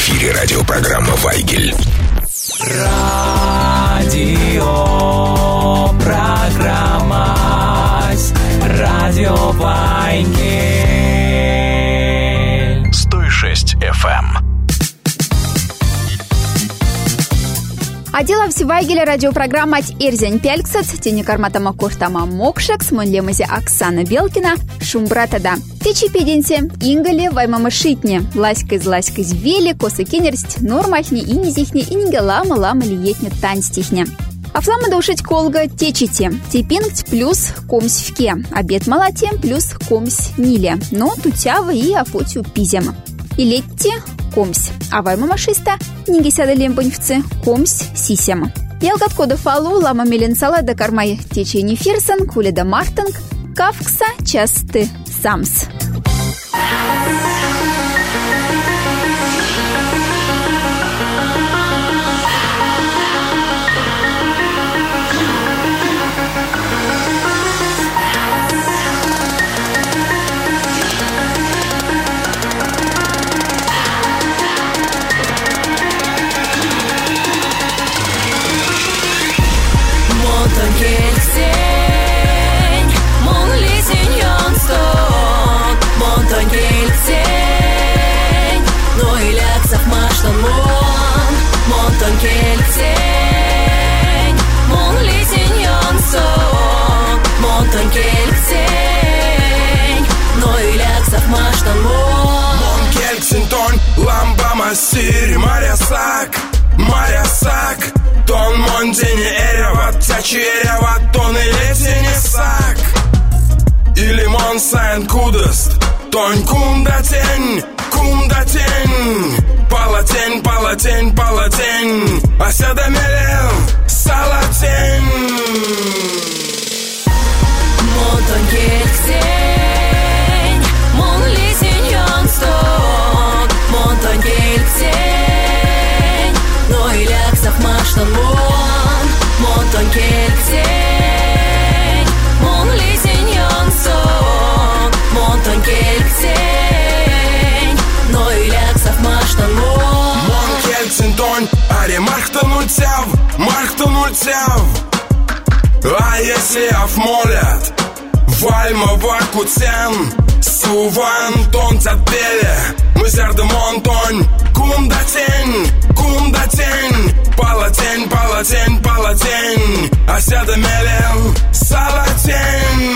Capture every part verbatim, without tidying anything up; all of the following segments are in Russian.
эфире радиопрограмма «Вайгель». Радио, программа «Радио Вайгель». сто шесть эф эм. Адила Вайгеля радиопрограмма «Эрзень Пельксет», тени карматама куртама Мокшекс, монлемазе Оксана Белкина, Шумбратада. Течи педенте, Ингали, Ваймама Шитне, Ласька из Ласька из Вели, Косы Кенерсть, Нормахни, Инизихни, Инге Лама, Лама Лиетне, Танстихне. А флама душить колга течите. Типингт плюс комсьвке. Обед малате плюс комсь ниле. Но тутява и афотью пизем. И летти комсь. А вайма машиста ниги сяда лембаньвцы комсь сисем. Ялгат кода фалу лама меленсала да кармай течени фирсан куле да мартинг кавкса часты самс. Сири, Марясак, Марясак, тон Мондини Эрева, Тячерева, тон и летини сак. И лимон сайн кудост, тон кундатень, кундатень. Палатень, палатень, палатень, Аседамелел, салатень. Монтон кельцень, мон лисень янсток, Монтон кельцень, но и ляксов маштан мон, Монтон кельцень, мон лисень янсток, Монтон кельцень, но и ляксов маштан мон. Мон кельцень тонь, аре мархтан ультяв, мархтан ультяв. А если афмолят, вальма вакуцен, суван тон цатпеле, мы зардемон тонь, кундатень, кундатень, палатень, палатень, палатень, аседамелел, салатень.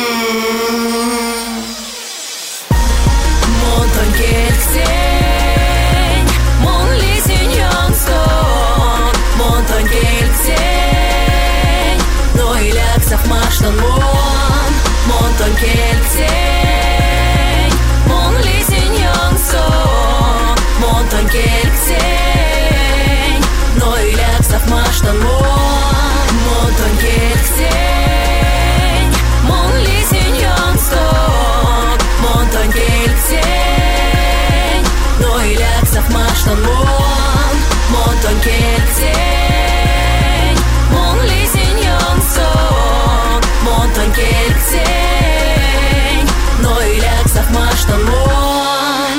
Монтон кельцень, мон лисень янсток, Монтон кельцень, но и ляксов маштан мон, Монтон кельцень, мон лисень янсток, Монтон кельцень, но и ляксов маштан мон, Монтон кельцень, мон лисень янсток, Монтон кельцень, но и ляксов маштан мон, Монтон кельцень, мон лисень янсток, Монтон кельцень, но и ляксов маштан мон.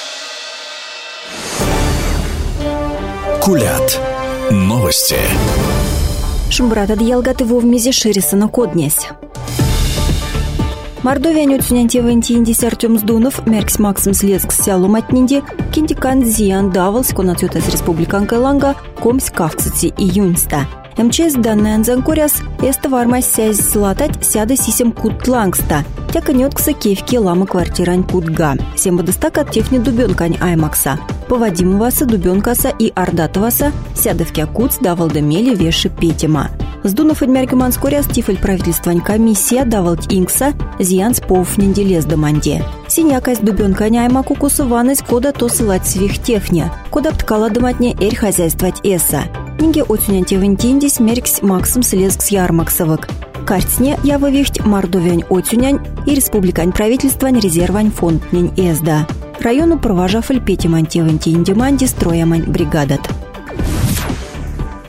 Кулят. Новости. Шумбрат адъялгаты вовмезе ширисана коднесь. Мордовия нюцунянтева интиндис Артем Сдунов, Меркс Максим Слецк сялу матнинди, киндикан зиян давалс конацютас республиканка ланга, комс кавксыци июньста. МЧС данная анзанкуряс, эста вармась сясь слатать сяда сисем кут лангста, тяка неткса кевки лама квартирань кутга. Семба достакат тефни дубенкань аймакса. Повадимоваса, дубенкаса и ардатоваса, сядовки акут давалда мели веши петима. Сдунов адмяркиман скоряс тифель правительствань комиссия давалт инкса, зиянс повнинди лездаманде. Синякась дубенкань аймаку кусуванась кода то сылать свих тефня, кода ткала доматне эрь хозяйствовать эса. Нинге отюнянтевын тиндис меркс Максим Слецк ярмаксовык. Картсне явывихть Мордовянь отюнянь и республикань правительствань резервань фонднень эсда. Району провожафель петимантевын тиндиманди строямань бригадат.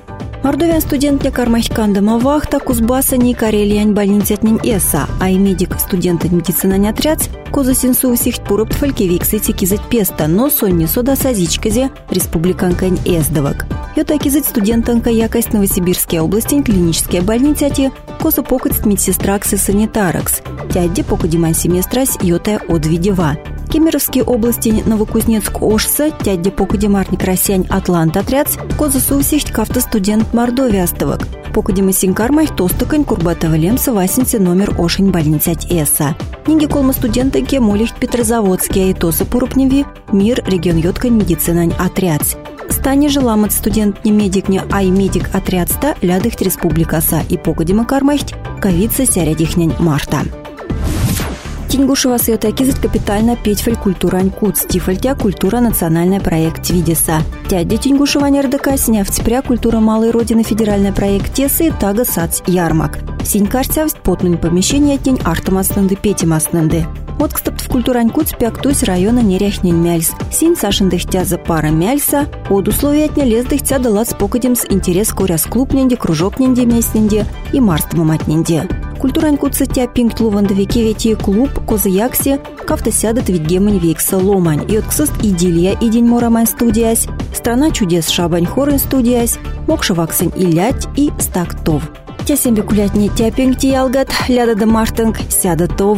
Мордовян студент не кармахкандама вахта Кузбассани Карелиян больницетнин эса, а и медик студент медицина не отряд, коза синсу сихт пурупт фалькевиксы тикизать песта, но сонни сода сазичказе республиканкань эсдовак. Йота кизать студентанка якость Новосибирская область клиническая больницати, коза покать медсестраксы санитаракс, тядде покадиман семестрась йота одвидева. Кемеровские области Новокузнецк Ошса, тядде покадимарник Россиянь Атлант отряд, коза сусихт кафта студент Мордовиастовак. Покадима синкармах тостакань Курбатова Лемса Васинце номер Ошень больницать эса. Нинги колма студентаке молихт Петрозаводские и тоса пурупневи мир регион йоткань медицинань отряд. Стане желамат студент не медик не ай медик отрядста лядыхт республикаса и покадима кармахт ковица сярядихнянь марта. Тингушева света кизать капитально петьфаль культурань куц, тифальтя культура национальный проект Твидеса. Тядя Тингушева РДК сня вцепря культура малой родины федеральный проект Тесы тага сац ярмак. Синькарцявсть потнунь помещение тень артамаснанды петимаснанды. Вот кстати в культурань куц пяктусь района неряхнень мяльс. Син сашендыхтя за пара мяльса, от условиятня лездыхтя дала с покадем с интерес коряс клубненде, кружокненде местненде и марстамаматненде. Культурань куца тя пинкт лувандовике вети клуб козаяксе кафта сядет видгемань векса ломань и отксыст идиллия и день морамань студиясь, страна чудес шабань хорын студиясь, мокшаваксень и лять и стактов. Тя сембе кулятни тя пинкти ялгат, ляда да мартынг сяда тов.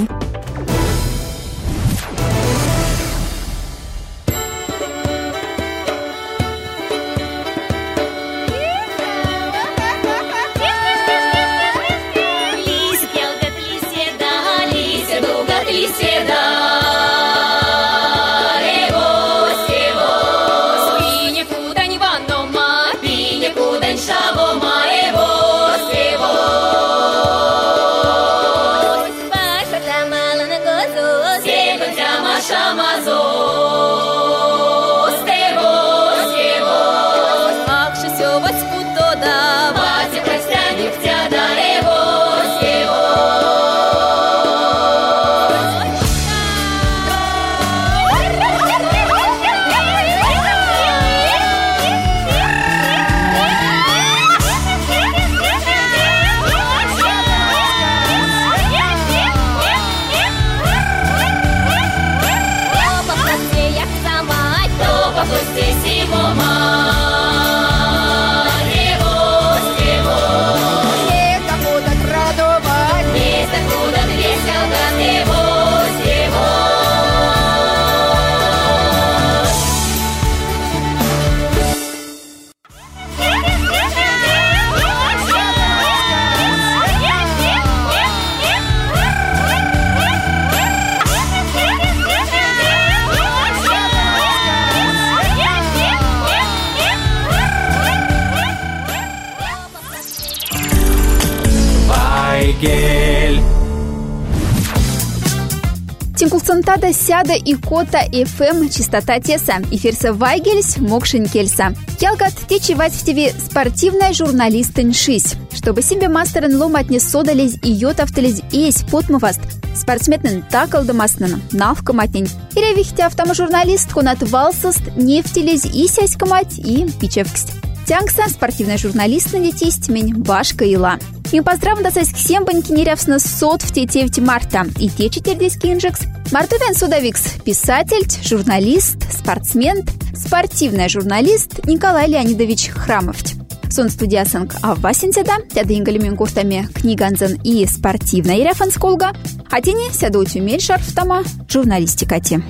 Тинкулцентада сяда и кота эф эм частота теса. Эфирса Вайгельс Мокшин Кельса. Ялгат течевать в ТВ спортивная журналиста Ншись. Чтобы себе мастерен ломать не содались и йотавтались есть потмываст. Спортсменен такалдамаснен навкаматнень. Или вихтя автоможурналист хонат валсост нефтелись и сяськамать и пичевксть. Тянгса спортивный журналист на детисть мень башка ила. И поздравлен досайск сембаньки нерявсно сот в тетевти марта. И те четырдесятки инжекс. Мартовен Судовикс – писатель, журналист, спортсмен, спортивный журналист Николай Леонидович Храмовт. Сон студиясанг Аввасинседа, тяда ингалимин куртами книганзен и спортивная ирафансколга, а тени сяду тюмель шарфтама журналистикати.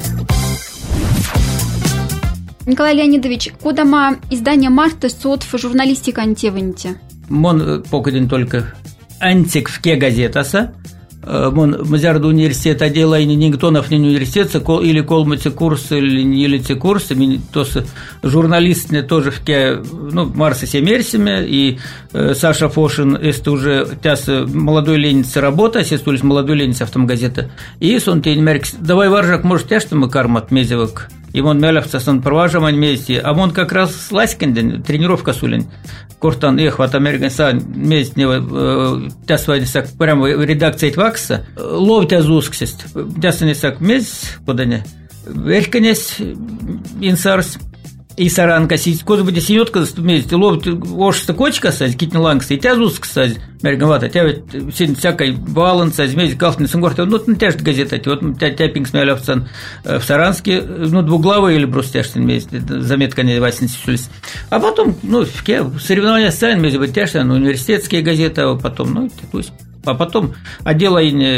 Николай Леонидович, кудама издание марта сот в журналистика антеваните? Мон покаден только антик в ке газетаса. Мон мазярду университет отдела и Нингтонов не университет или колмати курс или не лети курс, то с журналистами тоже в ке, ну Марса Семерсиме и э, Саша Фошин, это уже тяс молодой ленец работа, сестулись молодой ленец автомагазета. И сон тень меркс, давай варжак, может тяж мы кармат мезевок. И он мелявца сон проваживань вместе, а он как раз ласкенден, тренировка сулен. Куртан эхват американца месть не тясвайсак прямо редакция твакса ловтя зусксест. Тясанисак месть подане. Верканес инсарс и саранка, козы будет синетка, ловит ошста кочка, сать, китни лангса, и тязус, кстати, мерговато, тя ведь всякой баланс, змеи, калфны, сангорты, ну, ну, тяжет газета, вот тя тяпинг смялявцан в Саранске, ну, двуглавый или просто тяжет вместе, заметка не васен сюлись. А потом, ну, соревнования с царем, между тяжет, университетские газеты, а потом, ну, пусть. А потом отдела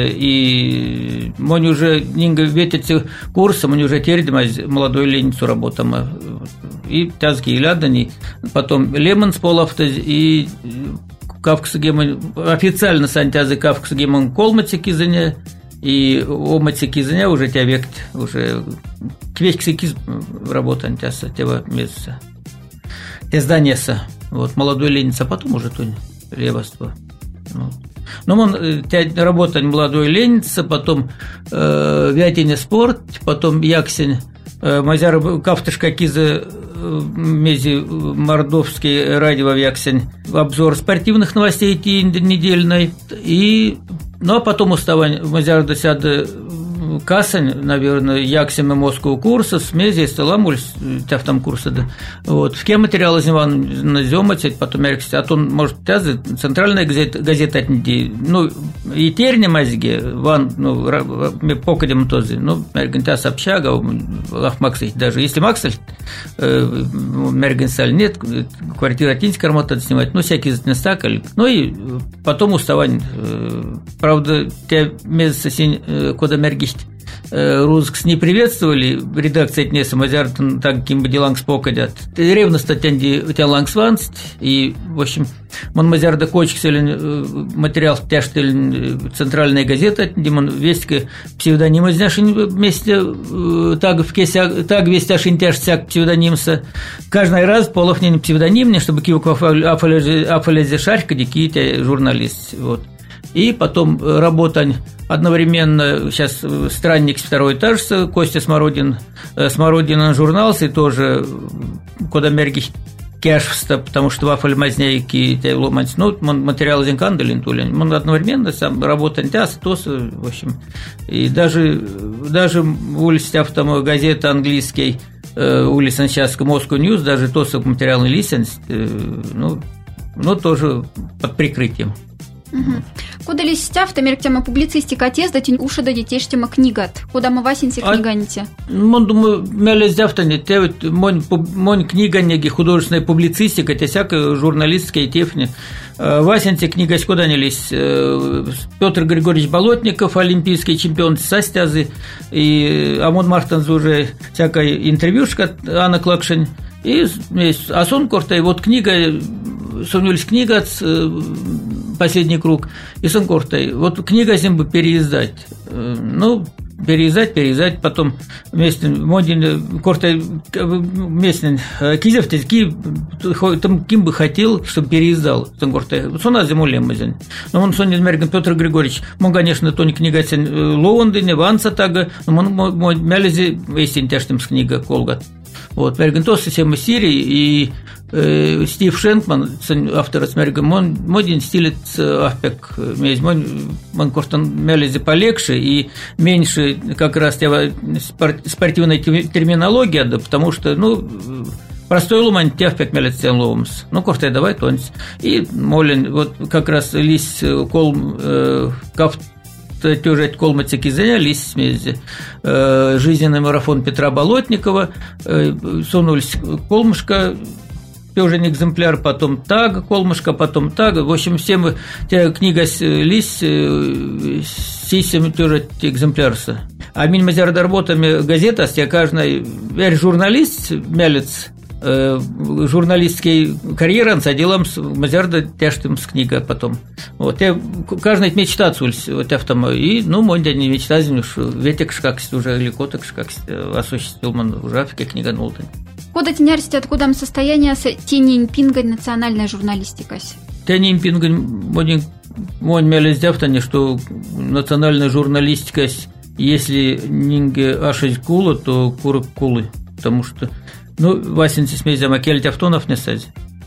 и мы уже нинга ветите курсы, мы уже тердимаз молодой леницу работам и тязки и лядани, потом лемон с полавтаз и кавксагемон официально сантязы кавксагемон колматики заня и оматики заня уже тебя век уже квечксики работан тяса тева месяца те зданиеса вот молодой леница, а потом уже тунь левоство. Вот. Ну, он работать молодой ленится, потом э, вятине спорт, потом яксень, э, мазяр кафтышка кизы э, мези мордовский радио яксень, обзор спортивных новостей недельной, и, ну, а потом уставань мазяр досяды касань, наверное, яксем и Москву курса, смези, сталамуль, тяв там курса, да. Вот. В кем материалы зиман наземать, потом мерксти, а то, может, тязы, центральная газета, газета отнеди, ну, и терни мазги, ван, ну, покадем тоже, ну, мерген общага, лахмаксить, даже если максель, мерген саль нет, квартира тинская работа снимать, ну, всякие затнестакали, ну, и потом уставань, правда, те месяца синь, куда мергисть, Русскс не приветствовали, редакция Тнеса Мазяр так ким бы деланг спокадят. Ревность тянди тяланг сванст, и, в общем, мон Мазяр да кочкселен материал тяжтелен центральная газета, димон вестка псевдоним из нашей вместе так в кеся так вестяшин тяжтяк псевдонимса. Каждый раз полохнен псевдонимне, чтобы кивок афалезе шарька диките журналист. Вот. И потом работань одновременно, сейчас странник второй этаж, Костя Смородин, Смородин журнал, и тоже куда мерги кешвста, потому что вафель мазняйки те ломать, ну, материал зинканделин тулин, он одновременно сам работать тяс, тос, в общем, и даже, даже улица автом газета английский, улица сейчас Moscow News, даже тос материальный лисенс, ну, ну, тоже под прикрытием. Угу. Куда ли стяв, то мерктема публицистика отец, да тень уши да детей штема книгат. Куда мы васенси книганите? Ну, думаю, мяли стяв-то те вот монь книга неги художественная публицистика, те всякая журналистская тефни. Васенси книга куда не лезь. Петр Григорьевич Болотников, олимпийский чемпион состязы, и Амон Мартинс уже всякая интервьюшка Анна Клакшин. И а сон корта, и вот книга, сунулись книга, последний круг, и сон корта, вот книга зим бы переиздать. Ну, переиздать, переиздать, потом вместе модин корта вместе кизев ки там ким бы хотел, чтобы переиздал сон корта. Сона зимулем мазин. Но он сон Мерган Петр Григорьевич, он, конечно, то не книга сен Лондоне, Ванса тага, но он мой мялези весен тяжтым с книга Колгат. Вот, Мергентос система Сирии и э, Стив Шенкман, автор Смерган, он модин стилец ахпек, мез мон мон кортан мелези полегче и меньше как раз тебя спортивной терминологии, да, потому что, ну, простой ломань тяпек мелец тен ломс. Ну, кортай давай тонс. И молен вот как раз лис кол э, кафт тоже колмацики занялись смези. Жизненный марафон Петра Болотникова, сунулись колмышка, тоже экземпляр, потом тага колмышка, потом тага. В общем, все мы, те книга лись, сисем тоже экземплярса. А мин мазяр работами газета, с каждый журналист мялец, журналистский карьера с делом мазярда тяжтым с книга потом. Вот я каждый мечта цульс вот автом и ну мой день не мечта что ветек как уже ликоток как осуществил ман уже Африке книга Нолтон. Куда тенярсти откуда состояние с тенень пинга национальная журналистика? Тенень пинга мой мой мялез дяфтане что национальная журналистика если нинге ашить кула то курок кулы, потому что ну, Васенси смези макель тяфтонов не сази.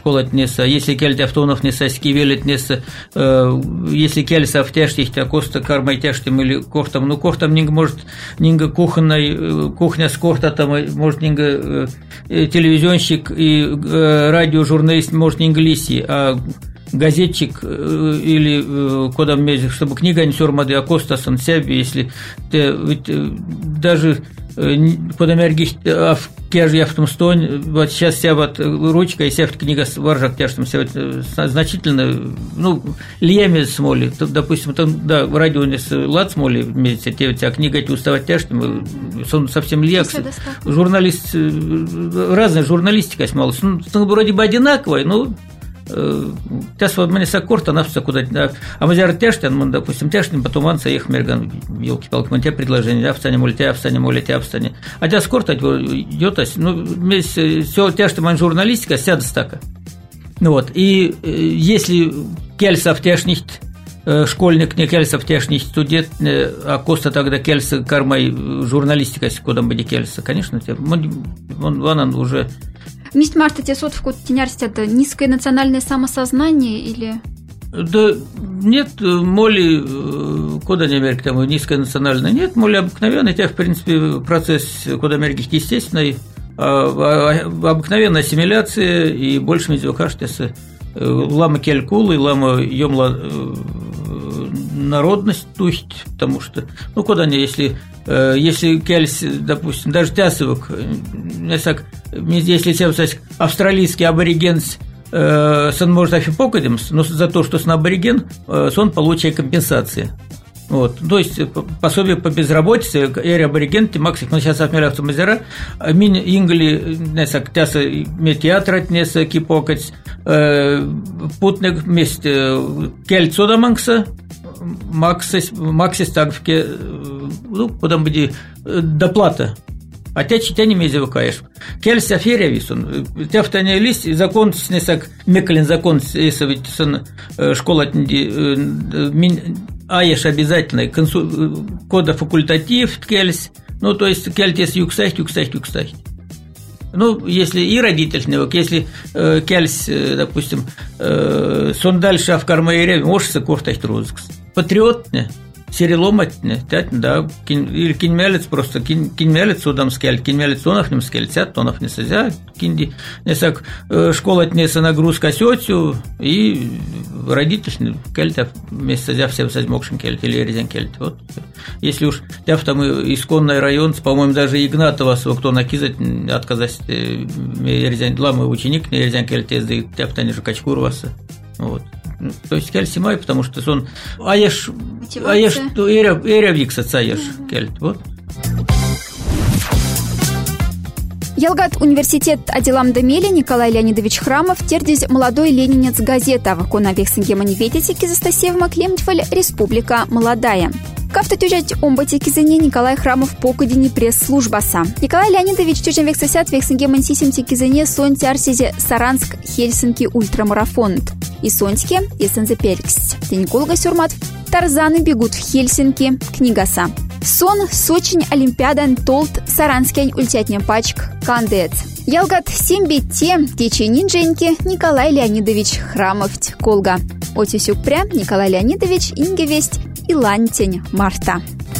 школа неса, если кельт автонов неса, скивелит неса, если кельса автяштих, а коста кармай тяштим или кортом, ну кортом нинг может нинга кухонной, кухня с корта там, может нинга телевизионщик и радиожурналист может нинга лиси, а газетчик или кодом мезик, чтобы книга не сёрмады, а костасан себе, если ты, ведь даже кодом эргих в кеже я в том стонь, вот сейчас вся вот ручка и вся книга варжак тяжтом вся значительно, ну, лиями смоли, допустим, там, да, в радио не лад смоли вместе, те вся книга эти уставать тяжтом, сон совсем лияк, журналист, разная журналистика смолась, ну, вроде бы одинаковая, но сейчас вот мне сокорта нафса куда-то, а мы зараз тяжтен, мы, допустим, тяжтен, потом ванца их мерган, елки-палки, мы тебе предложение, встане, моли, тебя встане, моли, тебя встане. А тебя скорта идет, ну, все тяжтен, man журналистика, сядет стака. Ну вот, и если кельса в тяжних школьник, не кельса в тяжних студент, а коста тогда кельса кармай журналистика, куда бы не кельса, конечно, он, он уже... Мист Марта, те сот в код тенярсть это низкое национальное самосознание или? Да нет, моли кода не Америки там низкое национальное нет, моли обыкновенный, тебя в принципе процесс кода Америки естественный, а, а, обыкновенная ассимиляция и больше медиа кажется лама келькулы, лама емла народность тухить, потому что, ну, куда не, если, если кельс, допустим, даже тясовок, если сказать, австралийский аборигенс, сон может афипокадемс, но за то, что сон абориген, сон получает компенсации. Вот, то есть пособие по безработице, эри абориген, максик, но сейчас отмерял автомазера, мин ингли, несак, тяса медиатрат, несак, кипокать, путник вместе кельцо даманкса, максис, максис тагвке, ну, потом будет доплата. А тебя читя не мези выкаешь. Кельс аферия висон. Тебя в тане лист, закон, снесак, мекалин закон, если ведь сон школа, аеш обязательно, консу, кода факультатив, кельс, ну, то есть кельтес юксахт, юксахт, юксахт. Ну, если и родительный, если э, кельс, э, допустим, э, сон дальше а в кармаере, можешь сокортать розыкс. Патриотне, сереломатне, да, или киньмялец просто, киньмялец судам скель, киньмялец тонов нем скель, сят тонов не созя, кинди, несак, школа тнеса нагрузка сетью, и родительный кельтов вместе созя всем созмокшим кельт, или резен кельт, вот. Если уж тяв там исконный район, по-моему, даже Игнатова, кто накизать, отказать, резен, ламы ученик, не резен кельт, тяв тани же качкур вас, вот. То есть кель симай, потому что сон аеш аеш эра эра виксаца аеш кельт, вот. Ялгат университет Адилам Демели Николай Леонидович Храмов тердись молодой ленинец газета вакона вексингема не ветите кизастасевма Клемтфаль Республика молодая. Кафта тюжать омбати кизене Николай Храмов покудини пресс-службаса. Николай Леонидович тюжен вексасят вексингема сисимти кизене сонти арсизе Саранск Хельсинки ультрамарафон. И сонтике есензе перекс. Тениколга сюрмат Тарзаны бегут в Хельсинки книгаса. Сон Сочинь Олимпиадан толт Саранскень ультятня пачк кандец. Ялгат сембетте тече ниндженьки Николай Леонидович Храмов колга. Отюсюк прям Николай Леонидович ингевесть и лантень марта.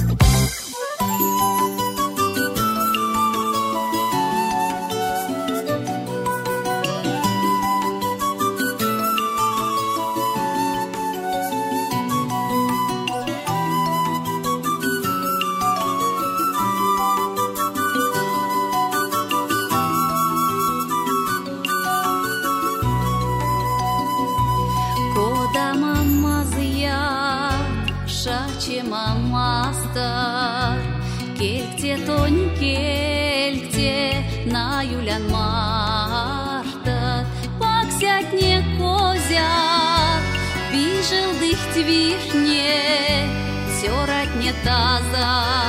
Келькте тонь келькте на юлян марта, паксятне козя, бижел дыхть вишне, сёратне таза,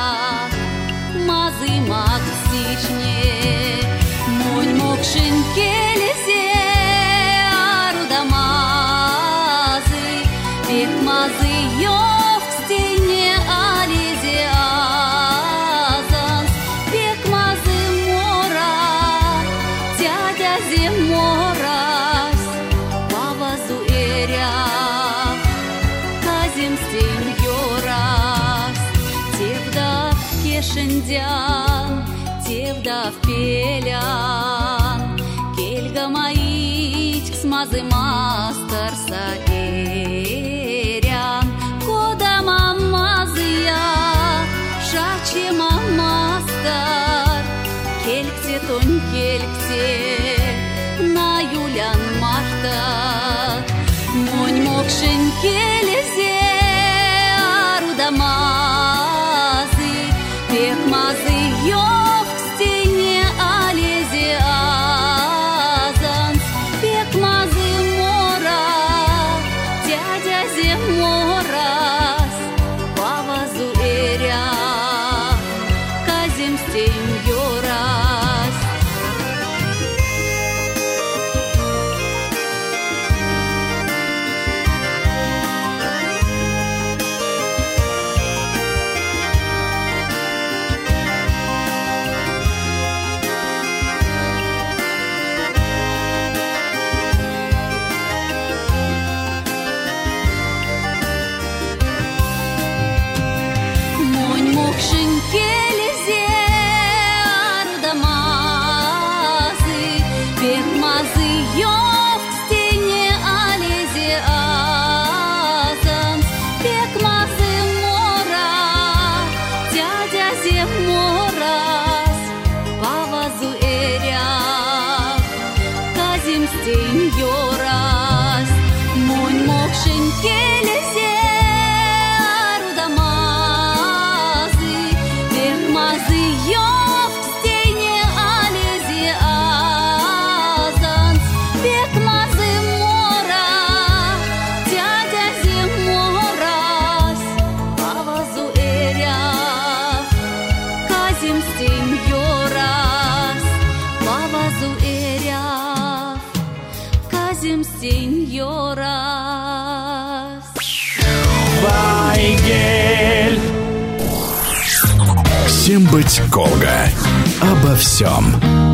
мазы максичне, монь мокшин келесе, аруда мазы, бек мазы ёв к стене ализе. Мора, светонь кельксе на юлян марта. Монь мокшин келезе арудамазы, пекмазы ёх к стене алезе азанс, пекмазы мора, дядя земорас, павазу эря, казем стень ёрас. Келезе арудамазы, пекмазы ёх к стене алезе азанс, пекмазы мора, дядя земорас, павазу эря, казим стень ёрас. Монь мокшин келезе пекмазы ёх к стене алезе азанс, пекмазы мора, дядя земорас, павазу эря, казим стень ёрас, павазу эря, казим стень ёрас. Вайгель. Всем быть Колга. Обо всем.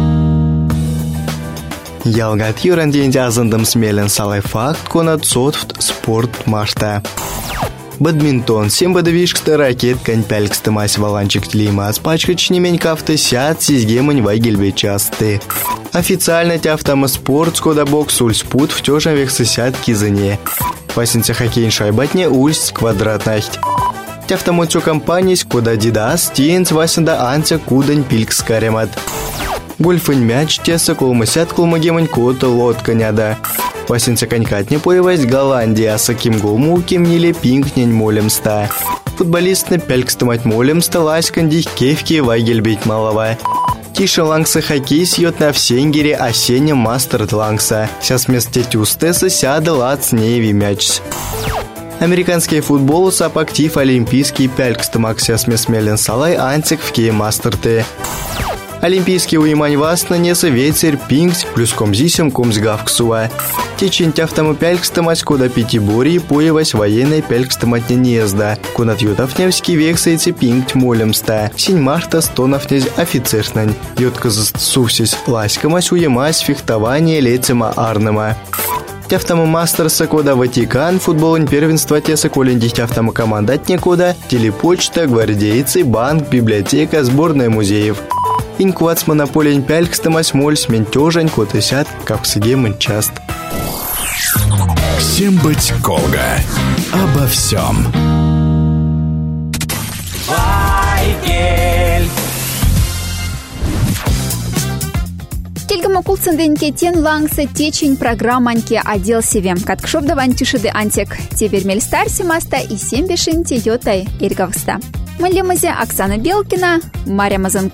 Ялгат юран день азандым смелен салай факт конат сотфт спорт машта. Бадминтон, сем бадавишкста ракет кань пялькста мась валанчик тлима, спачкач немень кафта сят сизгемань вайгельбе часты. Официально тяфтама спорт скода бокс ульспут в тёжа вексы сят кизане. Пасенца хоккейн шайбатне ульс квадратнахть. Тяфтамотсо компании скода дидас тиенц васенда анца кудань пилькс каремат. Гольфын мяч теса колмасят колмагемань кота лодка няда. Васенца конькатне появась Голландия, саким голму кемниле пинкнень молемста. Футболист на пялькстамать молемста ласкандих кевки вайгельбить малова. Тиша лангса хоккей сьет на всенгере осеннем мастерт лангса. Сейчас вместо тюстеса сяда лац неви мяч. Американский футбол сап актив олимпийский пялькстамакся смесмелен салай антик в кей мастерты. Олимпийский уимань васна неса ветер пингс плюс комзисем комсгавксуа. Течень тяфтаму пялькстамать кода пятибории появась военной пялькстаматне незда. Кунат ютафневский вексайцы пингт молемста. Синь марта стонафнез офицернань. Йотказ сувсись ласькамась уемась фехтование лецема арнема. Тяфтама мастерса кода Ватикан, футболень первенства теса колендих тяфтама командатне кода, телепочта, гвардейцы, банк, библиотека, сборная музеев. Инквац монополень пялькстамась мольс ментёжань котысят, капсыгемын част. Всем быть Колга. Обо всем. Вайгель. Кельгама кулценденьке тен лангса течень программаньке отдел севем. Каткшов даван тишиды антек. Теперь мельстарси маста и семь бешинте йотай иргавста. Мэлемазе Оксана Белкина, Марья Мазанг.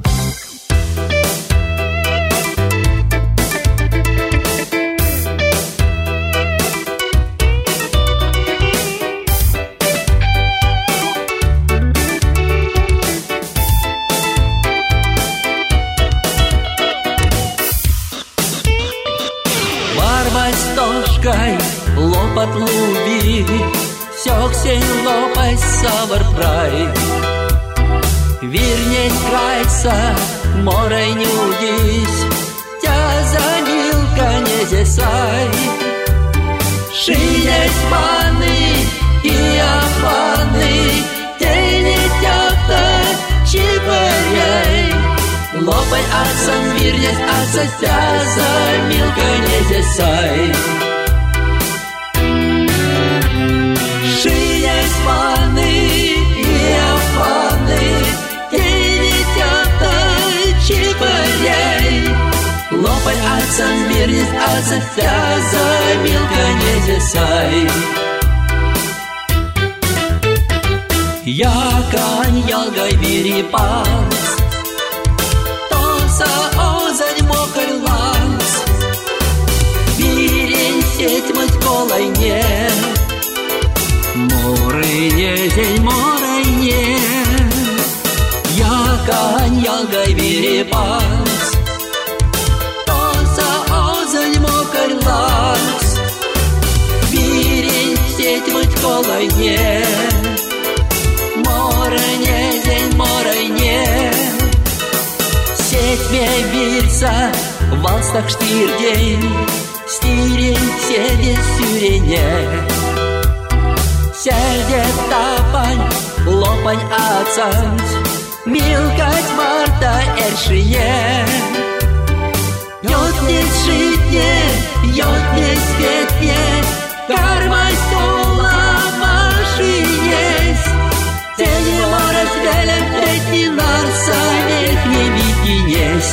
Лопат луби, сёксень лопай саварпрай. Вирнесь крайца, морай нюдись, тя за милка не зесай. Шинесь паны и афаны, тени тяпта чипаряй. Лопай асан, вирнесь аса, тя за милка не зесай. Паны и афаны, тени тята чипаря. ацам бирнес аца тязай милка незесай. Якань ялгай вирипас, тоса озань мокарлас, вирень сеть мать колайне, морыне зень морайне. Якань ялгай вирипас, тоса озань мокарлас, вирень сеть мать колайне. Морайне, день морайне, сеть мне вильца, валстах штирдень, стирень седе сюрене. Сельде тапань, лопань ацать, милкать марта эршие. Йод не шитне, йод не светне, кармай стола машинесь. Тени морас велем, третий нарса, верхний викинесь.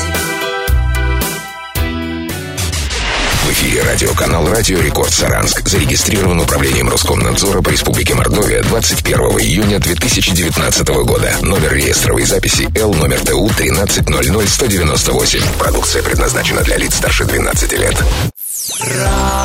В эфире радиоканал «Радио Рекорд Саранск». Зарегистрирован управлением Роскомнадзора по Республике Мордовия двадцать первого июня две тысячи девятнадцатого года. Номер реестровой записи Л, номер Т У тринадцать ноль ноль сто девяносто восемь. Продукция предназначена для лиц старше двенадцати лет. Радио